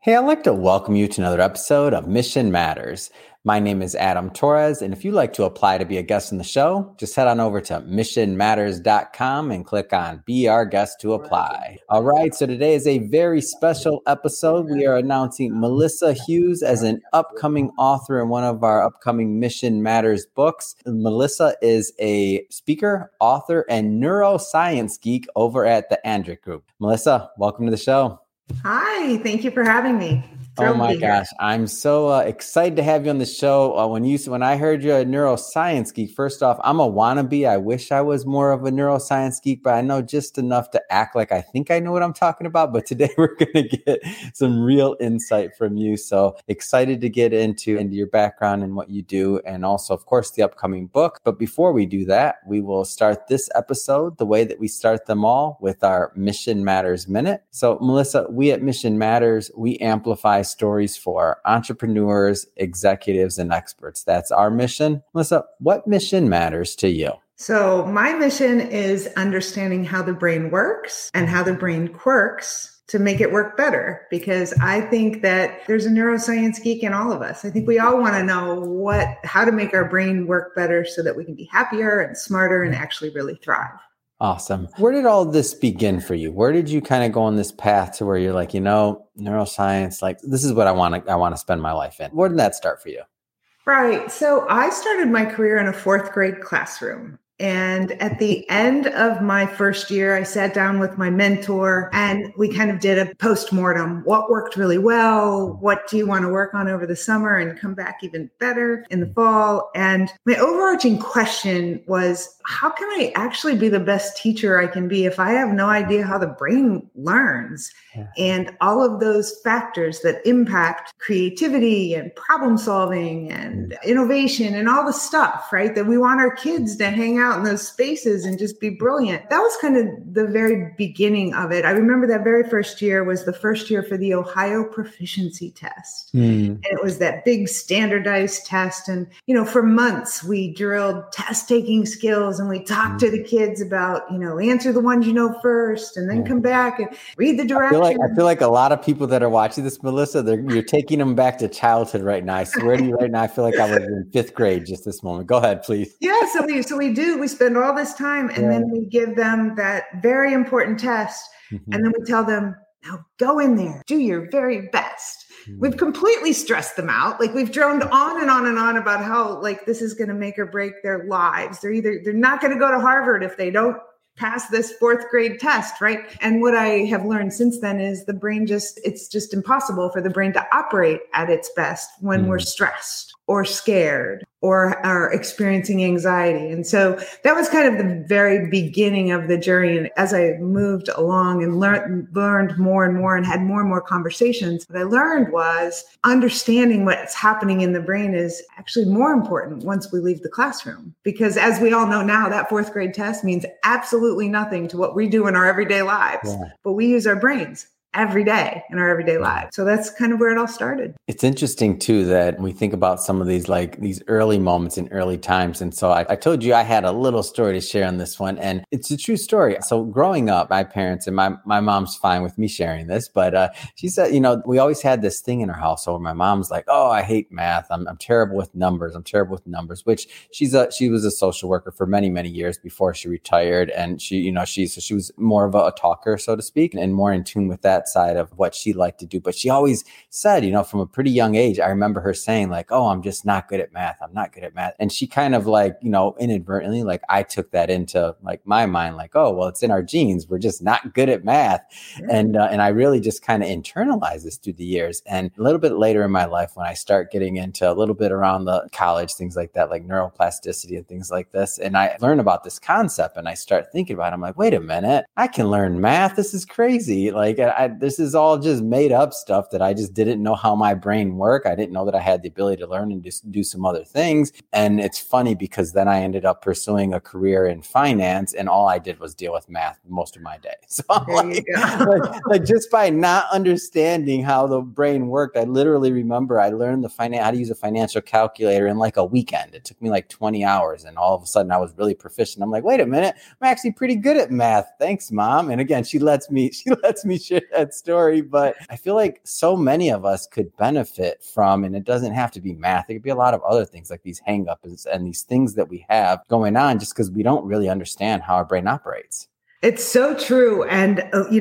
Hey, I'd like to welcome you to another episode of Mission Matters. My name is Adam Torres, and if you'd like to apply to be a guest on the show, just head on over to missionmatters.com and click on Be Our Guest to apply. All right, so today is a very special episode. We are announcing Melissa Hughes as an upcoming author in one of our upcoming Mission Matters books. Melissa is a speaker, author, and neuroscience geek over at the Andrick Group. Melissa, welcome to the show. Hi, thank you for having me. Oh my gosh, I'm so excited to have you on the show. When I heard you're a neuroscience geek, first off, I'm a wannabe. I wish I was more of a neuroscience geek, but I know just enough to act like I think I know what I'm talking about. But today we're going to get some real insight from you. So excited to get into your background and what you do, and also, of course, the upcoming book. But before we do that, we will start this episode the way that we start them all, with our Mission Matters Minute. So Melissa, we at Mission Matters, we amplify stories for entrepreneurs, executives, and experts. That's our mission. Melissa, what mission matters to you? So my mission is understanding how the brain works and how the brain quirks to make it work better, because I think that there's a neuroscience geek in all of us. I think we all want to know how to make our brain work better so that we can be happier and smarter and actually really thrive. Awesome. Where did all this begin for you? Where did you kind of go on this path to where you're like, neuroscience, like this is what I want to spend my life in? Where did that start for you? Right. So I started my career in a fourth grade classroom. And at the end of my first year, I sat down with my mentor and we kind of did a postmortem. What worked really well? What do you want to work on over the summer and come back even better in the fall? And my overarching question was, how can I actually be the best teacher I can be if I have no idea how the brain learns? Yeah. And all of those factors that impact creativity and problem solving and innovation and all the stuff, right? That we want our kids to hang out in those spaces and just be brilliant. That was kind of the very beginning of it. I remember that very first year was the first year for the Ohio Proficiency Test. And it was that big standardized test. And, for months we drilled test taking skills and we talked to the kids about, answer the ones you know first and then come back and read the directions. I feel like a lot of people that are watching this, Melissa, you're taking them back to childhood right now. I swear to you right now, I feel like I was in fifth grade just this moment. Go ahead, please. Yeah, so we spend all this time and then we give them that very important test. And then we tell them, now go in there, do your very best. We've completely stressed them out. Like we've droned on and on and on about how like this is going to make or break their lives. They're not going to go to Harvard if they don't pass this fourth grade test, right? And what I have learned since then is the brain it's just impossible for the brain to operate at its best when we're stressed or scared or are experiencing anxiety. And so that was kind of the very beginning of the journey. And as I moved along and learned more and more and had more and more conversations, what I learned was understanding what's happening in the brain is actually more important once we leave the classroom. Because as we all know now, that fourth grade test means absolutely nothing to what we do in our everyday lives. Yeah. But we use our brains every day in our everyday lives. So that's kind of where it all started. It's interesting too that we think about some of these early moments in early times. And so I told you I had a little story to share on this one, and it's a true story. So growing up, my parents and my mom's fine with me sharing this, but she said, we always had this thing in our household. My mom's like, oh, I hate math. I'm terrible with numbers. Which she was a social worker for many, many years before she retired. And she was more of a talker, so to speak, and more in tune with that side of what she liked to do. But she always said, from a pretty young age, I remember her saying like, oh, I'm just not good at math. I'm not good at math. And she kind of like, inadvertently, like I took that into like my mind, like, oh, well, it's in our genes. We're just not good at math. Yeah. And I really just kind of internalized this through the years. And a little bit later in my life, when I start getting into a little bit around the college, things like that, like neuroplasticity and things like this. And I learn about this concept and I start thinking about it. I'm like, wait a minute, I can learn math. This is crazy. Like this is all just made up stuff that I just didn't know how my brain worked. I didn't know that I had the ability to learn and just do some other things. And it's funny because then I ended up pursuing a career in finance and all I did was deal with math most of my day. So like just by not understanding how the brain worked, I literally remember I learned how to use a financial calculator in like a weekend. It took me like 20 hours and all of a sudden I was really proficient. I'm like, wait a minute, I'm actually pretty good at math. Thanks, Mom. And again, she lets me share that story, but I feel like so many of us could benefit from, and it doesn't have to be math. It could be a lot of other things like these hang-ups and these things that we have going on just because we don't really understand how our brain operates. It's so true. And,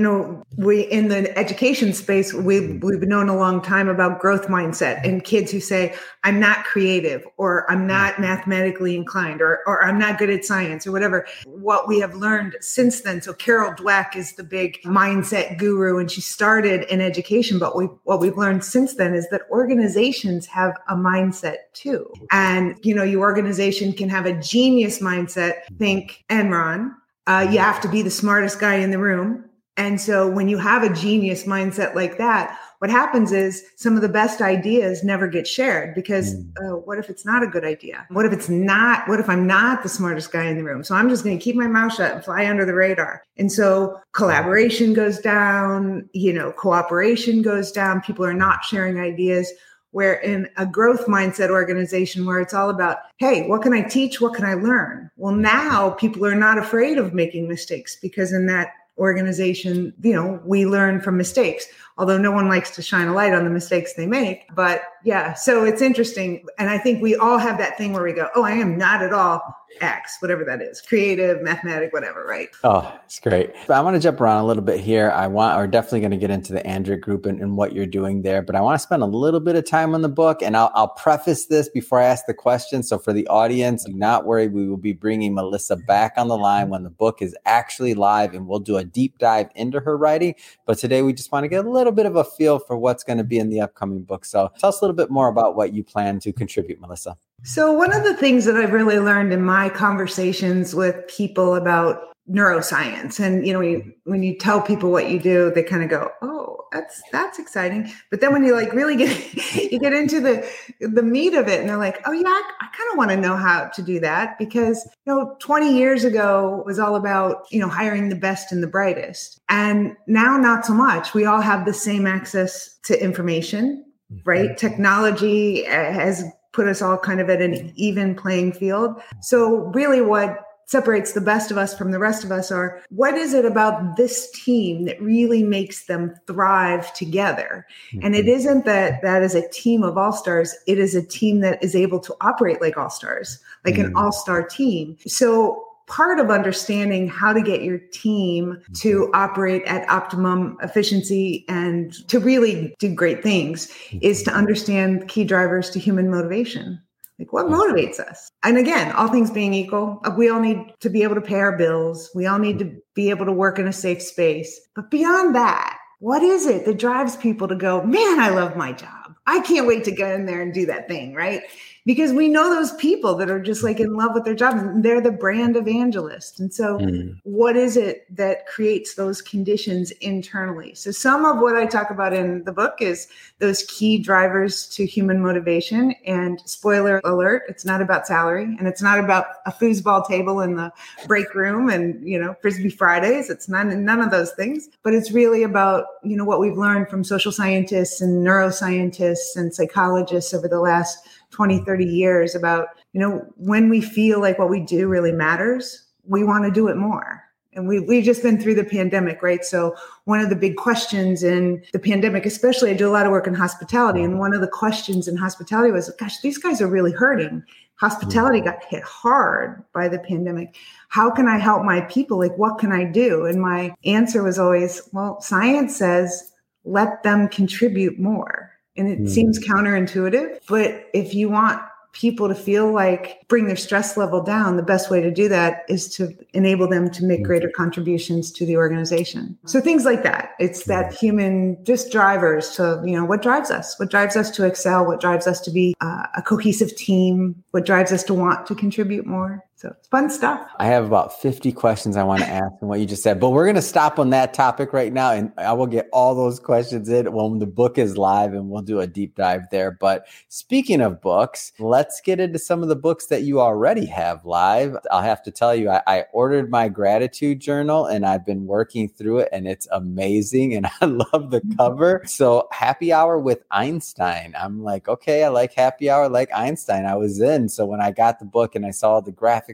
we in the education space, we've known a long time about growth mindset and kids who say, I'm not creative, or I'm not mathematically inclined, or I'm not good at science, or whatever. What we have learned since then. So Carol Dweck is the big mindset guru, and she started in education. But what we've learned since then is that organizations have a mindset too. And, your organization can have a genius mindset. Think Enron. You have to be the smartest guy in the room. And so when you have a genius mindset like that, what happens is some of the best ideas never get shared because what if it's not a good idea? What if I'm not the smartest guy in the room? So I'm just going to keep my mouth shut and fly under the radar. And so collaboration goes down, cooperation goes down. People are not sharing ideas. Where in a growth mindset organization where it's all about, hey, what can I teach? What can I learn? Well, now people are not afraid of making mistakes because in that organization, we learn from mistakes, although no one likes to shine a light on the mistakes they make. But yeah, so it's interesting. And I think we all have that thing where we go, oh, I am not at all X, whatever that is, creative, mathematic, whatever, right? Oh, it's great. But I want to jump around a little bit here. We're definitely going to get into the Andric Group and what you're doing there, but I want to spend a little bit of time on the book, and I'll preface this before I ask the question. So for the audience, do not worry. We will be bringing Melissa back on the line when the book is actually live, and we'll do a deep dive into her writing. But today we just want to get a little bit of a feel for what's going to be in the upcoming book. So tell us a little bit more about what you plan to contribute, Melissa. So one of the things that I've really learned in my conversations with people about neuroscience, and when you tell people what you do, they kind of go, "Oh, that's exciting." But then when you really get into the meat of it, and they're like, "Oh yeah, I kind of want to know how to do that," because 20 years ago was all about hiring the best and the brightest, and now not so much. We all have the same access to information, right? Technology has put us all kind of at an even playing field. So really what separates the best of us from the rest of us are, what is it about this team that really makes them thrive together? And it isn't that is a team of all-stars. It is a team that is able to operate like all-stars, like an all-star team. So part of understanding how to get your team to operate at optimum efficiency and to really do great things is to understand key drivers to human motivation. Like what motivates us? And again, all things being equal, we all need to be able to pay our bills. We all need to be able to work in a safe space. But beyond that, what is it that drives people to go, man, I love my job. I can't wait to get in there and do that thing, right? Because we know those people that are just in love with their jobs. And they're the brand evangelist. And so what is it that creates those conditions internally? So some of what I talk about in the book is those key drivers to human motivation. And spoiler alert, it's not about salary, and it's not about a foosball table in the break room and, Frisbee Fridays. It's none of those things, but it's really about, what we've learned from social scientists and neuroscientists and psychologists over the last 20, 30 years about, when we feel like what we do really matters, we want to do it more. And we've just been through the pandemic, right? So one of the big questions in the pandemic, especially I do a lot of work in hospitality. And one of the questions in hospitality was, gosh, these guys are really hurting. Hospitality got hit hard by the pandemic. How can I help my people? What can I do? And my answer was always, well, science says, let them contribute more. And it seems counterintuitive, but if you want people to feel bring their stress level down, the best way to do that is to enable them to make greater contributions to the organization. So things like that. It's that human just drivers to, what drives us to excel, what drives us to be a cohesive team, what drives us to want to contribute more. So it's fun stuff. I have about 50 questions I want to ask on what you just said, but we're going to stop on that topic right now. And I will get all those questions in when the book is live and we'll do a deep dive there. But speaking of books, let's get into some of the books that you already have live. I'll have to tell you, I ordered my gratitude journal and I've been working through it and it's amazing. And I love the cover. So Happy Hour with Einstein. I'm like, okay, I like Happy Hour like Einstein. I was in. So when I got the book and I saw the graphics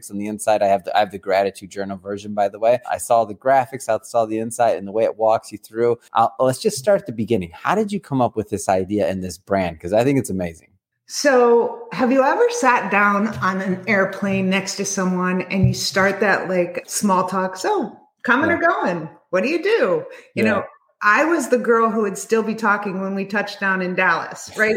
graphics on the inside. I have the gratitude journal version, by the way. I saw the graphics, I saw the inside, and the way it walks you through. Let's just start at the beginning. How did you come up with this idea and this brand? Because I think it's amazing. So have you ever sat down on an airplane next to someone and you start that like small talk? So coming or going? What do you do? You know, I was the girl who would still be talking when we touched down in Dallas, right?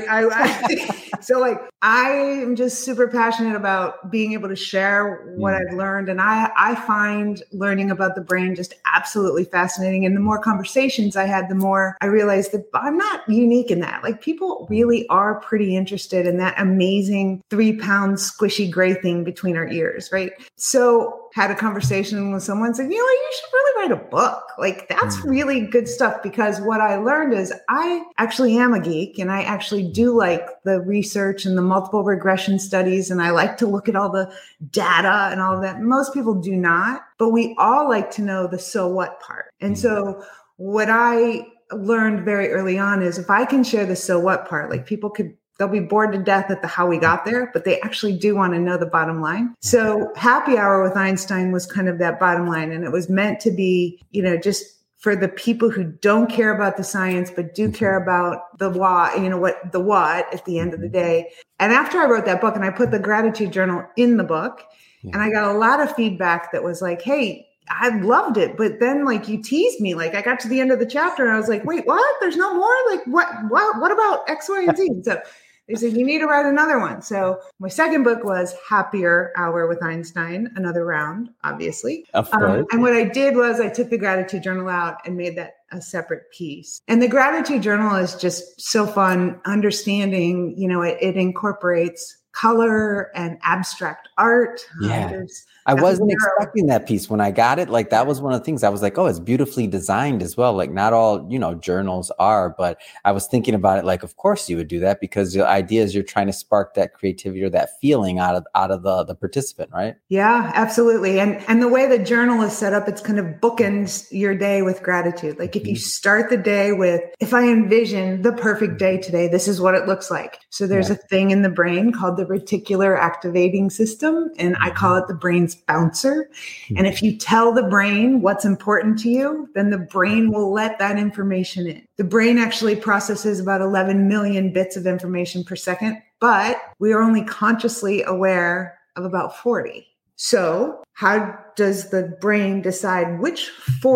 So like, I am just super passionate about being able to share what I've learned. And I find learning about the brain just absolutely fascinating. And the more conversations I had, the more I realized that I'm not unique in that. Like people really are pretty interested in that amazing 3-pound squishy gray thing between our ears, right? So had a conversation with someone and said, you know, you should really write a book. Like that's really good stuff, because what I learned is I actually am a geek and I actually do like the research and the multiple regression studies. And I like to look at all the data and all of that. Most people do not, but we all like to know the so what part. And so what I learned very early on is if I can share the so what part, like they'll be bored to death at the how we got there, but they actually do want to know the bottom line. So Happy Hour with Einstein was kind of that bottom line. And it was meant to be, you know, just for the people who don't care about the science, but do care about the why, you know, what at the end of the day. And after I wrote that book and I put the gratitude journal in the book, and I got a lot of feedback that was like, hey, I loved it. But then like you teased me, like I got to the end of the chapter and I was like, wait, what? There's no more? Like what about X, Y, and Z? So they said, you need to write another one. So my second book was Happier Hour with Einstein, another round, obviously. Of course. And what I did was I took the gratitude journal out and made that a separate piece. And the gratitude journal is just so fun understanding, you know, it incorporates color and abstract art. Yeah. I wasn't expecting that piece when I got it. Like that was one of the things I was like, oh, it's beautifully designed as well. Like not all, you know, journals are, but I was thinking about it like, of course you would do that because the idea is you're trying to spark that creativity or that feeling out of the participant, right? Yeah, absolutely. And the way the journal is set up, it's kind of bookends your day with gratitude. Like if you start the day with, if I envision the perfect day today, this is what it looks like. So there's a thing in the brain called the reticular activating system, and I call it the brain's bouncer. And if you tell the brain what's important to you, then the brain will let that information in. The brain actually processes about 11 million bits of information per second, but we are only consciously aware of about 40. So how does the brain decide which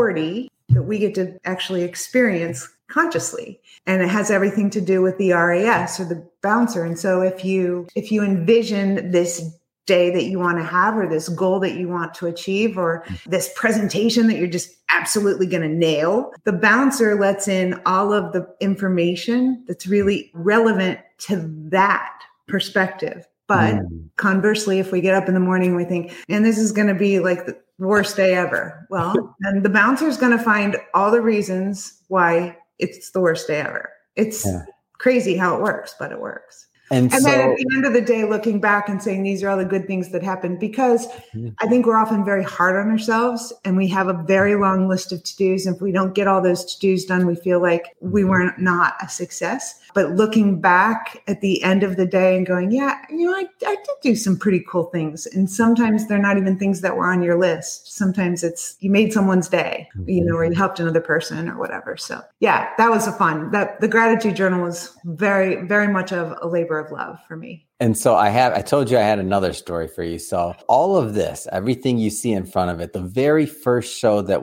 40 that we get to actually experience consciously? And it has everything to do with the RAS, or the bouncer. And so if you envision this day that you want to have, or this goal that you want to achieve, or this presentation that you're just absolutely going to nail, the bouncer lets in all of the information that's really relevant to that perspective. But conversely, if we get up in the morning and we think, and this is going to be like the worst day ever, well, then the bouncer is going to find all the reasons why it's the worst day ever. It's crazy how it works, but it works. And then at the end of the day, looking back and saying, these are all the good things that happened, because I think we're often very hard on ourselves and we have a very long list of to-dos. And if we don't get all those to-dos done, we feel like we were not a success. But looking back at the end of the day and going, yeah, you know, I did do some pretty cool things. And sometimes they're not even things that were on your list. Sometimes it's you made someone's day, you know, or you helped another person or whatever. So yeah, that was fun. The gratitude journal was very, very much of a labor of love for me. And so I told you I had another story for you. So all of this, everything you see in front of it, the very first show that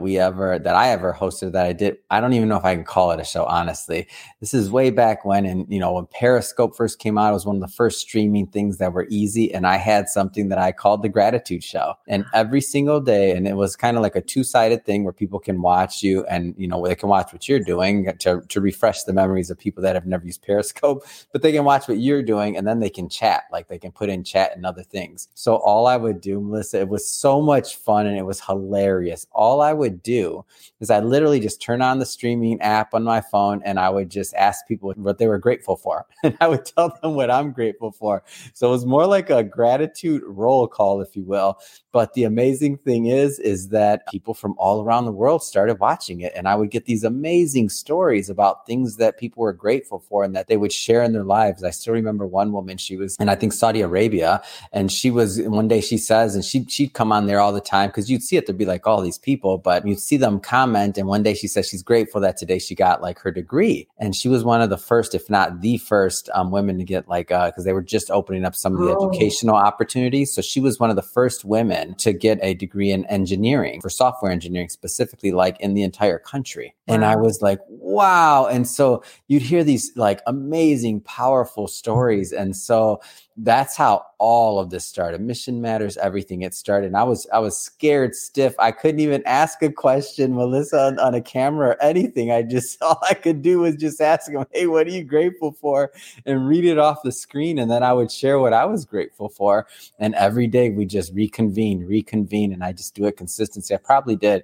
I ever hosted that I did, I don't even know if I can call it a show, honestly. This is way back when, and you know, when Periscope first came out, it was one of the first streaming things that were easy. And I had something that I called the Gratitude Show. And every single day, and it was kind of like a two-sided thing where people can watch you and, you know, they can watch what you're doing to refresh the memories of people that have never used Periscope, but they can watch what you're doing and then they can chat. Like they can put in chat and other things. So all I would do, Melissa, it was so much fun and it was hilarious. All I would do is I literally just turn on the streaming app on my phone and I would just ask people what they were grateful for. And I would tell them what I'm grateful for. So it was more like a gratitude roll call, if you will. But the amazing thing is that people from all around the world started watching it. And I would get these amazing stories about things that people were grateful for and that they would share in their lives. I still remember one woman, she was was in, I think, Saudi Arabia. And one day she says, and she'd come on there all the time because you'd see it, there'd be like all these people, but you'd see them comment. And one day she says she's grateful that today she got like her degree. And she was one of the first, if not the first women to get like, because they were just opening up some of the educational opportunities. So she was one of the first women to get a degree in engineering, for software engineering specifically, like in the entire country. Wow. And I was like, wow. And so you'd hear these like amazing, powerful stories. And so that's how all of this started. Mission Matters, everything. It started. And I was scared stiff. I couldn't even ask a question, Melissa, on a camera or anything. All I could do was just ask them, hey, what are you grateful for? And read it off the screen. And then I would share what I was grateful for. And every day we just reconvene. And I just do it consistently. I probably did,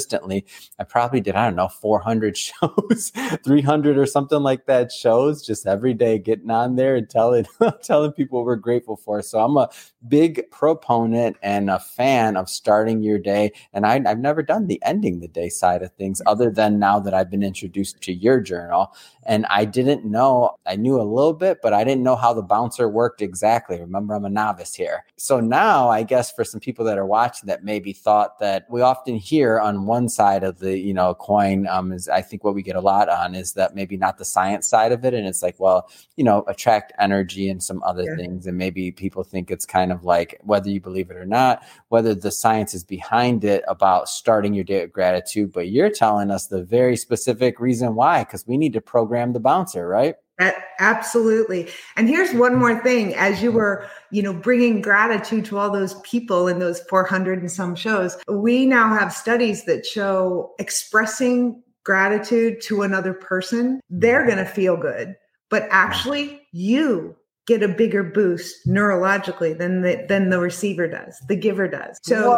I don't know, 400 shows, 300 or something like that shows, just every day getting on there and telling people what we're grateful for. So I'm a big proponent and a fan of starting your day. And I've never done the ending the day side of things other than now that I've been introduced to your journal. And I didn't know, I knew a little bit, but I didn't know how the bouncer worked exactly. Remember, I'm a novice here. So now I guess for some people that are watching that maybe thought that we often hear on one side of the, coin is I think what we get a lot on is that maybe not the science side of it. And it's like, well, attract energy and some other things. And maybe people think it's kind of like, whether you believe it or not, whether the science is behind it about starting your day with gratitude, but you're telling us the very specific reason why, because we need to program the bouncer, right? Absolutely. And here's one more thing. As you were, bringing gratitude to all those people in those 400 and some shows, we now have studies that show expressing gratitude to another person, they're going to feel good. But actually, you get a bigger boost neurologically than the receiver does, the giver does. So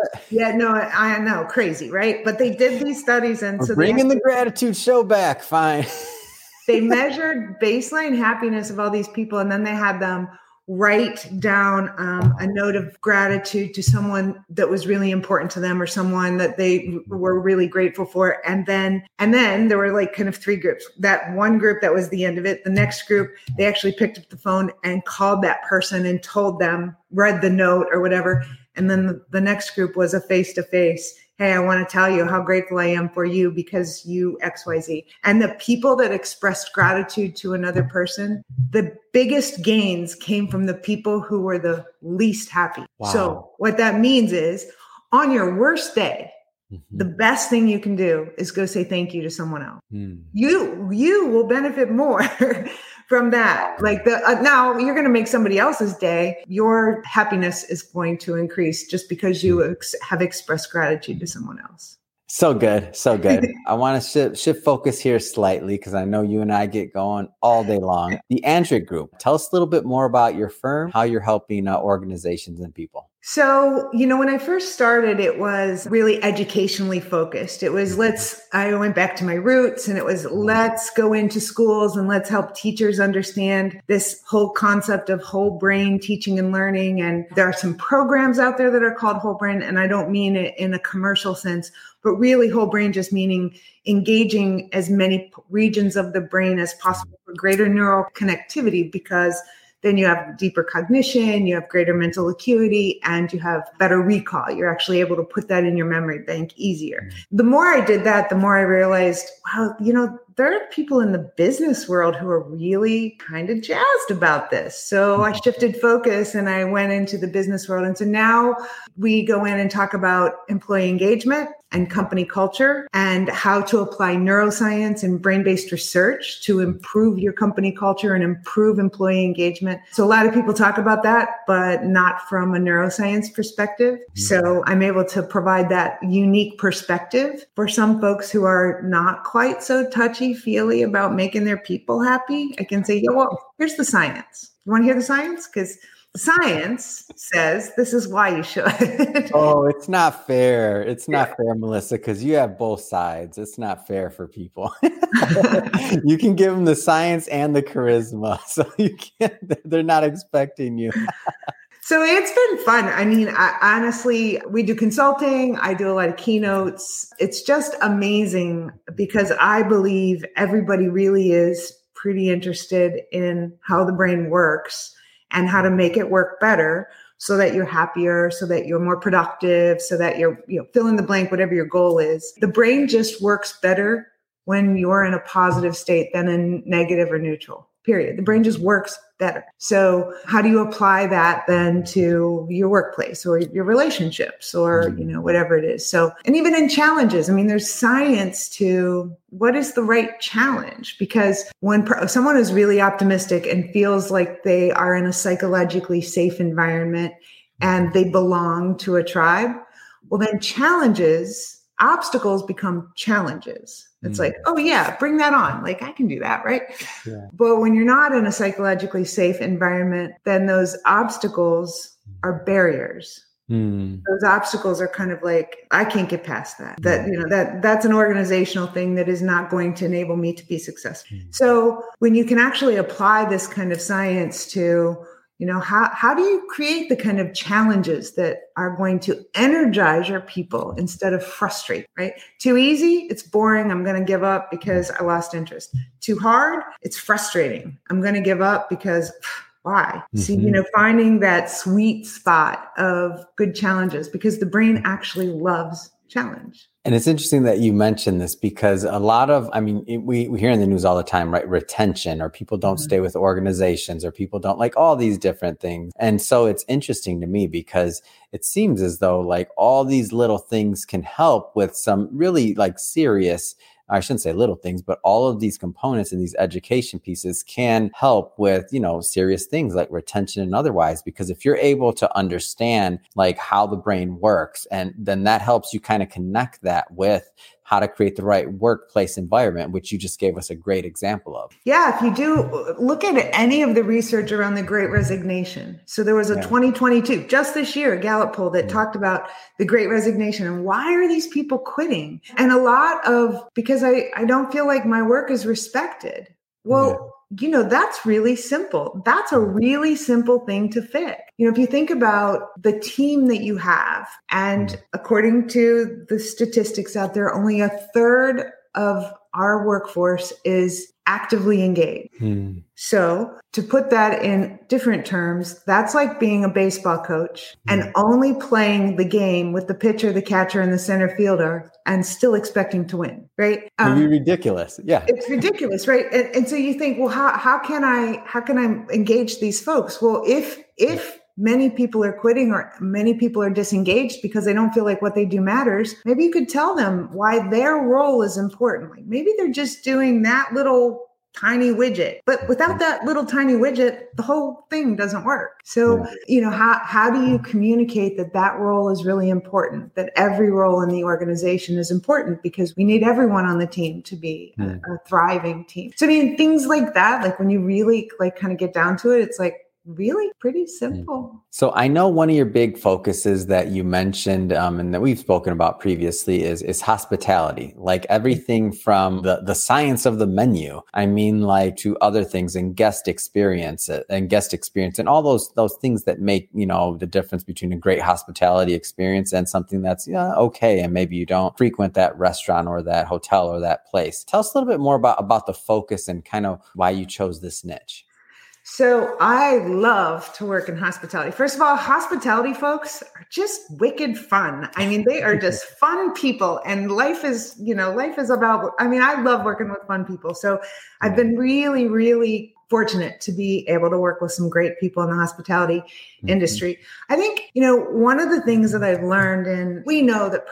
I know, crazy, right? But they did these studies, and so bringing the gratitude show back. Fine. They measured baseline happiness of all these people, and then they had them write down a note of gratitude to someone that was really important to them or someone that they were really grateful for. And then there were like kind of three groups. That one group, that was the end of it. The next group, they actually picked up the phone and called that person and told them, read the note or whatever. And then the next group was a face-to-face. Hey, I want to tell you how grateful I am for you because you XYZ. And the people that expressed gratitude to another person, the biggest gains came from the people who were the least happy. Wow. So what that means is on your worst day, the best thing you can do is go say thank you to someone else. You will benefit more from that. Like now you're going to make somebody else's day. Your happiness is going to increase just because you have expressed gratitude to someone else. So good. So good. I want to shift focus here slightly because I know you and I get going all day long. The Andrick Group. Tell us a little bit more about your firm, how you're helping organizations and people. So, when I first started, it was really educationally focused. It was I went back to my roots, and it was let's go into schools and let's help teachers understand this whole concept of whole brain teaching and learning. And there are some programs out there that are called whole brain. And I don't mean it in a commercial sense, but really whole brain just meaning engaging as many regions of the brain as possible for greater neural connectivity, because then you have deeper cognition, you have greater mental acuity, and you have better recall. You're actually able to put that in your memory bank easier. The more I did that, the more I realized, wow, there are people in the business world who are really kind of jazzed about this. So I shifted focus and I went into the business world. And so now we go in and talk about employee engagement and company culture and how to apply neuroscience and brain-based research to improve your company culture and improve employee engagement. So a lot of people talk about that, but not from a neuroscience perspective. So I'm able to provide that unique perspective for some folks who are not quite so touchy-feely about making their people happy. I can say, here's the science. You want to hear the science? Because science says this is why you should. Oh, it's not fair. It's not fair, Melissa, because you have both sides. It's not fair for people. You can give them the science and the charisma. So they're not expecting you. So it's been fun. I mean, honestly, we do consulting. I do a lot of keynotes. It's just amazing because I believe everybody really is pretty interested in how the brain works. and how to make it work better so that you're happier, so that you're more productive, so that you're, fill in the blank, whatever your goal is. The brain just works better when you're in a positive state than in negative or neutral. Period. The brain just works better. So how do you apply that then to your workplace or your relationships or, whatever it is? So, and even in challenges, I mean, there's science to what is the right challenge, because when someone is really optimistic and feels like they are in a psychologically safe environment and they belong to a tribe, well, then obstacles become challenges. It's like, oh yeah, bring that on. Like I can do that, right? Yeah. But when you're not in a psychologically safe environment, then those obstacles are barriers. Those obstacles are kind of like, I can't get past that. That's an organizational thing that is not going to enable me to be successful. So when you can actually apply this kind of science to, how do you create the kind of challenges that are going to energize your people instead of frustrate, right? Too easy, it's boring. I'm going to give up because I lost interest. Too hard, it's frustrating. I'm going to give up because why? See, finding that sweet spot of good challenges, because the brain actually loves challenge. And it's interesting that you mentioned this, because a lot of, we hear in the news all the time, right? Retention, or people don't stay with organizations, or people don't like all these different things. And so it's interesting to me because it seems as though like all these little things can help with some really like serious, I shouldn't say little things, but all of these components and these education pieces can help with, serious things like retention and otherwise, because if you're able to understand like how the brain works, and then that helps you kind of connect that with how to create the right workplace environment, which you just gave us a great example of. Yeah, if you do look at any of the research around the Great Resignation. So there was a 2022, just this year, a Gallup poll that talked about the Great Resignation and why are these people quitting? And a lot of, because I don't feel like my work is respected. Well, that's really simple. That's a really simple thing to fix. If you think about the team that you have, and according to the statistics out there, only a third of our workforce is actively engaged. So to put that in different terms, that's like being a baseball coach and only playing the game with the pitcher, the catcher, and the center fielder and still expecting to win, right? It'd be ridiculous. Yeah. It's ridiculous, right? And so you think, well, how can I engage these folks? Well, if many people are quitting or many people are disengaged because they don't feel like what they do matters, maybe you could tell them why their role is important. Like maybe they're just doing that little tiny widget, but without that little tiny widget, the whole thing doesn't work. So, how do you communicate that role is really important, that every role in the organization is important, because we need everyone on the team to be a thriving team. So, things like that, like when you really like kind of get down to it, it's like, really pretty simple. So I know one of your big focuses that you mentioned and that we've spoken about previously is hospitality, like everything from the science of the menu. Like to other things and guest experience and all those things that make, the difference between a great hospitality experience and something that's okay. And maybe you don't frequent that restaurant or that hotel or that place. Tell us a little bit more about the focus and kind of why you chose this niche. So I love to work in hospitality. First of all, hospitality folks are just wicked fun. They are just fun people, and life is about, I love working with fun people. So I've been really, really fortunate to be able to work with some great people in the hospitality industry. I think, one of the things that I've learned, and we know that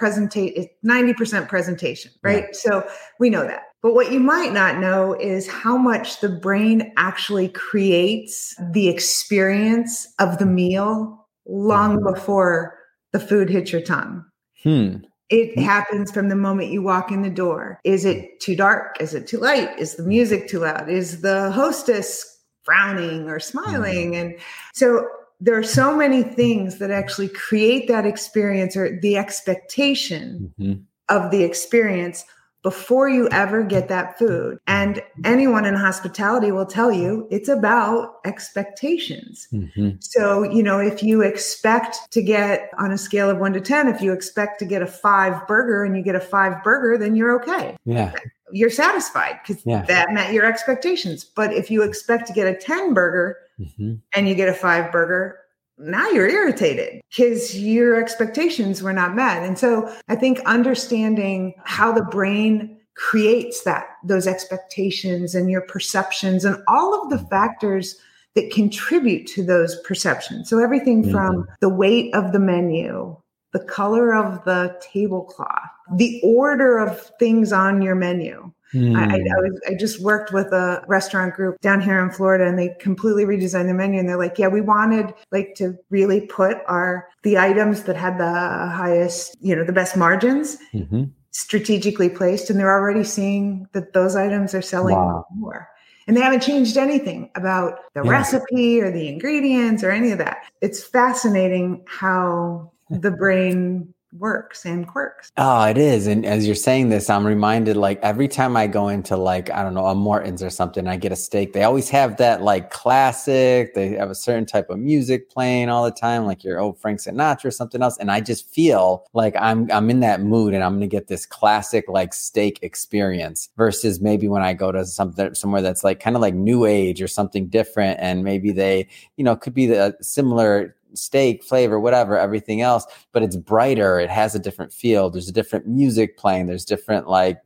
90% presentation, right? Yeah. So we know that. But what you might not know is how much the brain actually creates the experience of the meal long before the food hits your tongue. It happens from the moment you walk in the door. Is it too dark? Is it too light? Is the music too loud? Is the hostess frowning or smiling? And so there are so many things that actually create that experience or the expectation of the experience before you ever get that food. And anyone in hospitality will tell you it's about expectations. So, if you expect to get on a scale of 1 to 10, if you expect to get a 5 burger and you get a 5 burger, then you're okay. Yeah. You're satisfied because that met your expectations. But if you expect to get a 10 burger, and you get a 5 burger, now you're irritated because your expectations were not met. And so I think understanding how the brain creates those expectations and your perceptions and all of the factors that contribute to those perceptions. So everything from the weight of the menu, the color of the tablecloth, the order of things on your menu. I just worked with a restaurant group down here in Florida, and they completely redesigned the menu. And they're like, yeah, we wanted to really put the items that had the highest, the best margins strategically placed. And they're already seeing that those items are selling more. And they haven't changed anything about the recipe or the ingredients or any of that. It's fascinating how the brain works and quirks. Oh, it is. And as you're saying this, I'm reminded, like, every time I go into, like, I don't know, a Morton's or something, I get a steak, they always have that like classic, they have a certain type of music playing all the time, like your old Frank Sinatra or something else. And I just feel like I'm in that mood and I'm going to get this classic like steak experience versus maybe when I go to somewhere that's like kind of like new age or something different. And maybe they, could be the similar steak flavor, whatever, everything else, but it's brighter. It has a different feel. There's a different music playing. There's different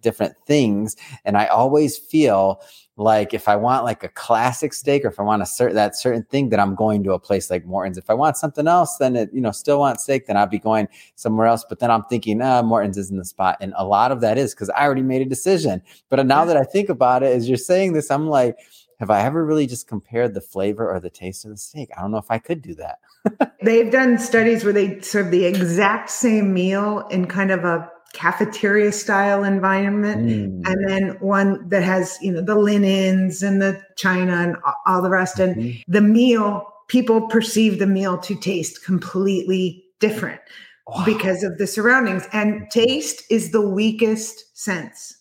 things. And I always feel like if I want like a classic steak or if I want that certain thing, then I'm going to a place like Morton's. If I want something else, then it, still want steak, then I'll be going somewhere else. But then I'm thinking, Morton's isn't the spot. And a lot of that is because I already made a decision. But now that I think about it, as you're saying this, I'm like, have I ever really just compared the flavor or the taste of the steak? I don't know if I could do that. They've done studies where they serve the exact same meal in kind of a cafeteria style environment. And then one that has, the linens and the china and all the rest. And the meal, people perceive the meal to taste completely different because of the surroundings. And taste is the weakest sense.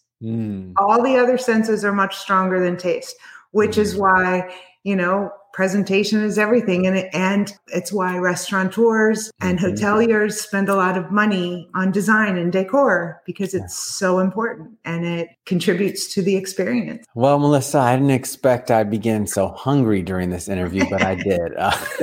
All the other senses are much stronger than taste, which is why, presentation is everything. And it's why restaurateurs and hoteliers spend a lot of money on design and decor because it's so important and it contributes to the experience. Well, Melissa, I didn't expect I'd begin so hungry during this interview, but I did.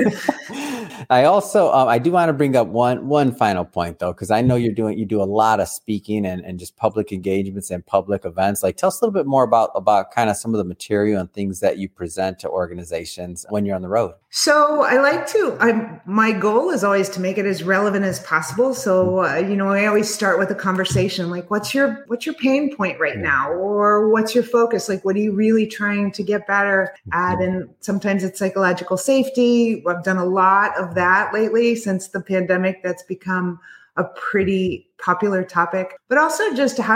I also, I do want to bring up one final point though, because I know you do a lot of speaking and just public engagements and public events. Like, tell us a little bit more about kind of some of the material and things that you present to organizations when you're on the road. So my goal is always to make it as relevant as possible. So, I always start with a conversation like, what's your pain point right now? Or what's your focus? Like, what are you really trying to get better at? And sometimes it's psychological safety. I've done a lot of that lately since the pandemic. That's become a pretty popular topic, but also just how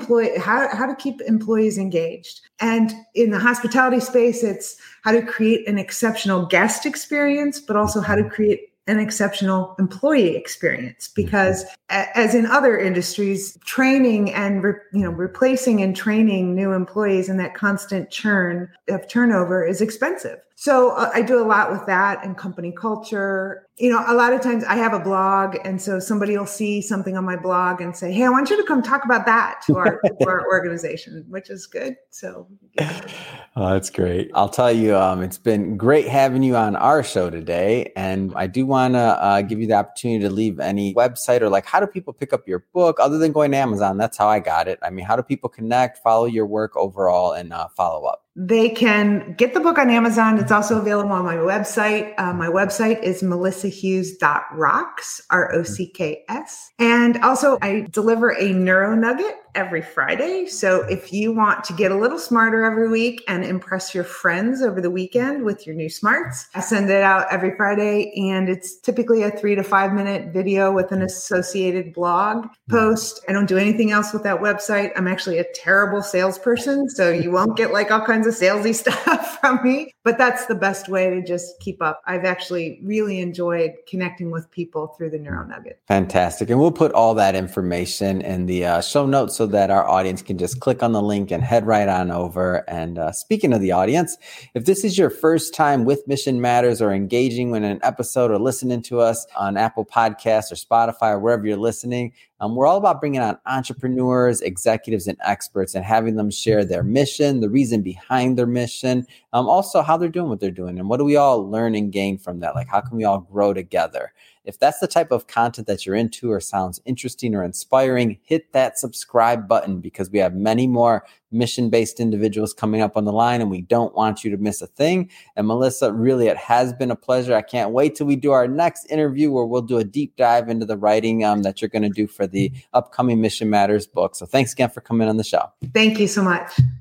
to keep employees engaged. And in the hospitality space, it's how to create an exceptional guest experience, but also how to create an exceptional employee experience. Because as in other industries, training and replacing and training new employees and that constant churn of turnover is expensive. So I do a lot with that and company culture. A lot of times I have a blog, and so somebody will see something on my blog and say, hey, I want you to come talk about that to our organization, which is good. So yeah. Oh, that's great. I'll tell you, it's been great having you on our show today. And I do want to give you the opportunity to leave any website or like, how do people pick up your book other than going to Amazon? That's how I got it. I mean, how do people connect, follow your work overall, and follow up? They can get the book on Amazon. It's also available on my website. My website is melissahughes.rocks, ROCKS. And also I deliver a Neuro Nugget every Friday. So if you want to get a little smarter every week and impress your friends over the weekend with your new smarts, I send it out every Friday. And it's typically a 3 to 5 minute video with an associated blog post. I don't do anything else with that website. I'm actually a terrible salesperson, so you won't get like all kinds of salesy stuff from me, but that's the best way to just keep up. I've actually really enjoyed connecting with people through the Neuro Nugget. Fantastic. And we'll put all that information in the show notes so that our audience can just click on the link and head right on over. And speaking of the audience, if this is your first time with Mission Matters or engaging in an episode or listening to us on Apple Podcasts or Spotify or wherever you're listening, We're all about bringing on entrepreneurs, executives, and experts and having them share their mission, the reason behind their mission, also how they're doing what they're doing, and what do we all learn and gain from that? Like, how can we all grow together? If that's the type of content that you're into or sounds interesting or inspiring, hit that subscribe button, because we have many more mission-based individuals coming up on the line, and we don't want you to miss a thing. And Melissa, really, it has been a pleasure. I can't wait till we do our next interview where we'll do a deep dive into the writing that you're going to do for the upcoming Mission Matters book. So thanks again for coming on the show. Thank you so much.